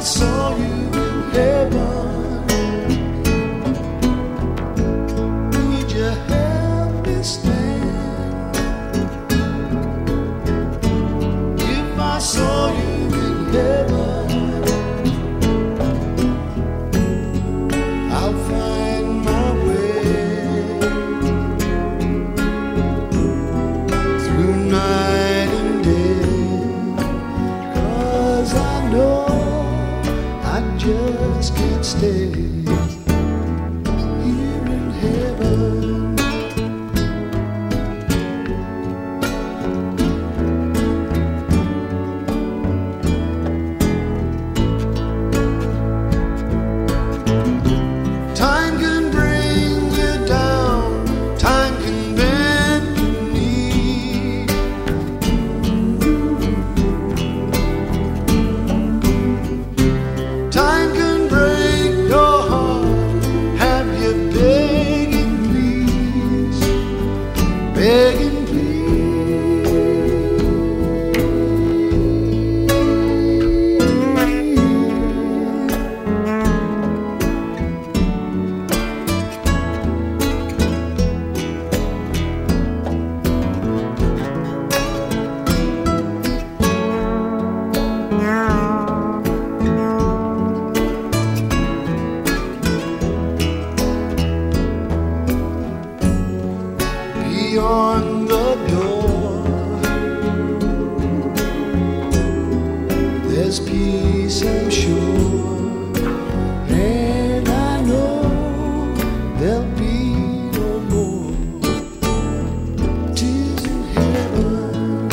saw you in heaven, would you help me stand? If I saw you in heaven, I'll find my way through night and day, 'cause I know I just can't stay here in heaven. Time can bring you down, time can bend your knee. Time can break your heart, have you begging please, begging please. Beyond the door, there's peace, I'm sure, and I know there'll be no more tears in heaven.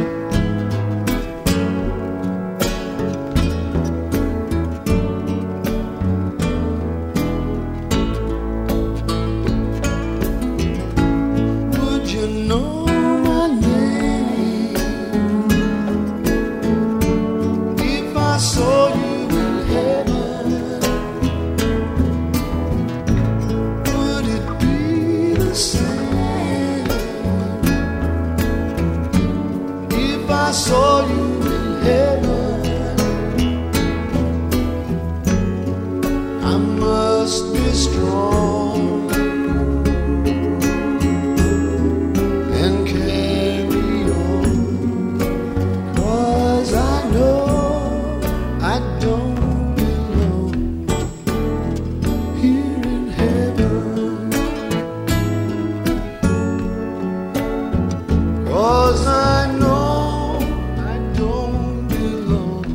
Would you know my name if I saw you in heaven? Would it be the same if I saw you in heaven? I must be strong and carry on, 'cause I know I don't belong here in heaven, 'cause I know I don't belong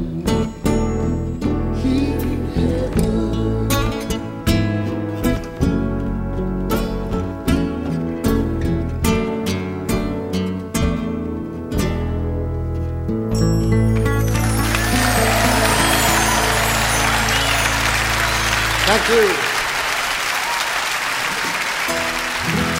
here in heaven. Thank you.